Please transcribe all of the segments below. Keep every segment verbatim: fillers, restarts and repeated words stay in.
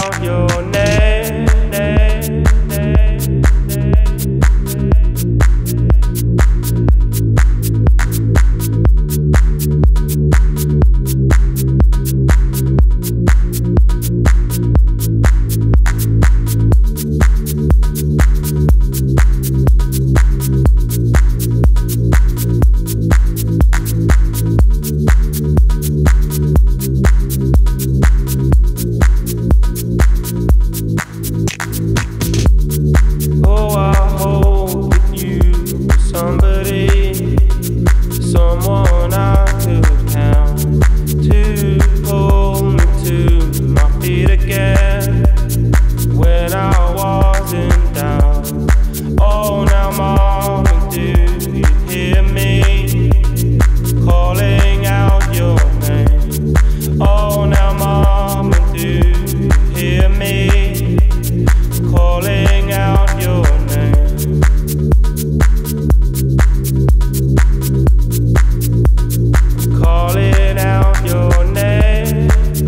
out your name, name, name, oh, I hope that you were somebody, someone I could count to pull me to my feet again when I was in doubt. Oh, now mama, do you hear me calling out your name? Oh, now mama, do you hear me calling out your name? Calling out your name.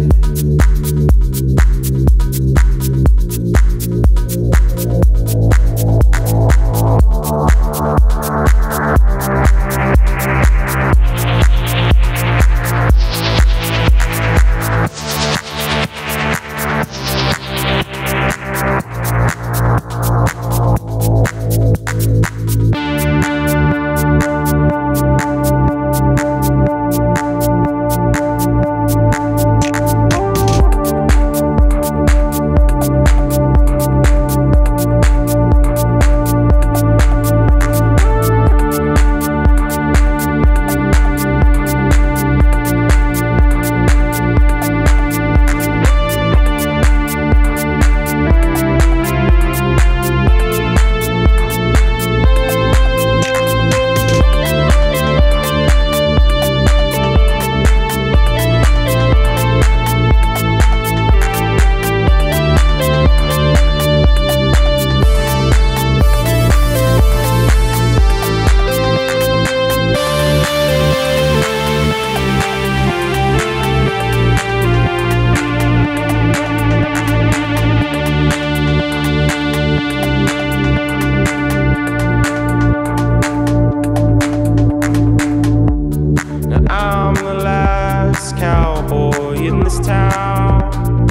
I'm the last cowboy in this town.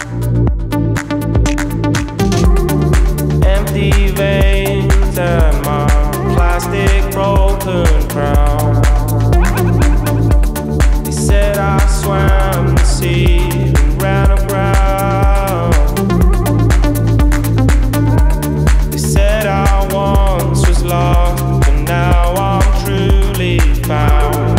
Empty veins and my plastic broken crown. They said I swam the sea and ran aground. They said I once was lost, but now I'm truly found.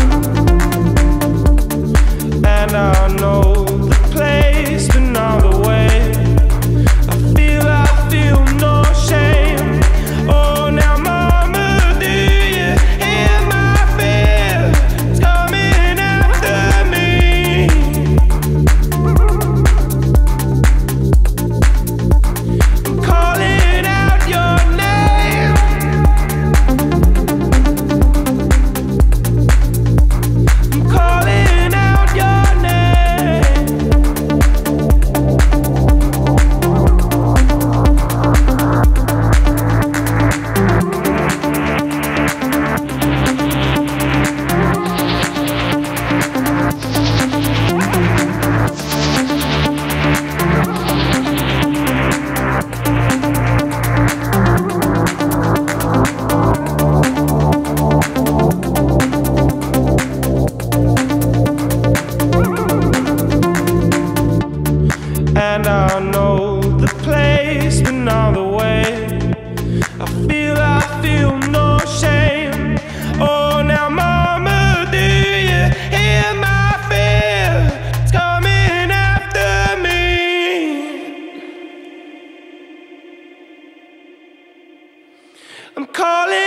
And I know the place, but not the way. I feel, I feel no shame. Oh, now mama, do you hear my fear? It's coming after me. I'm calling out your name. I'm calling out your name. And I know the place, but not the way. I feel, I feel no shame. Oh, now mama, do you hear my fear? It's coming after me. I'm calling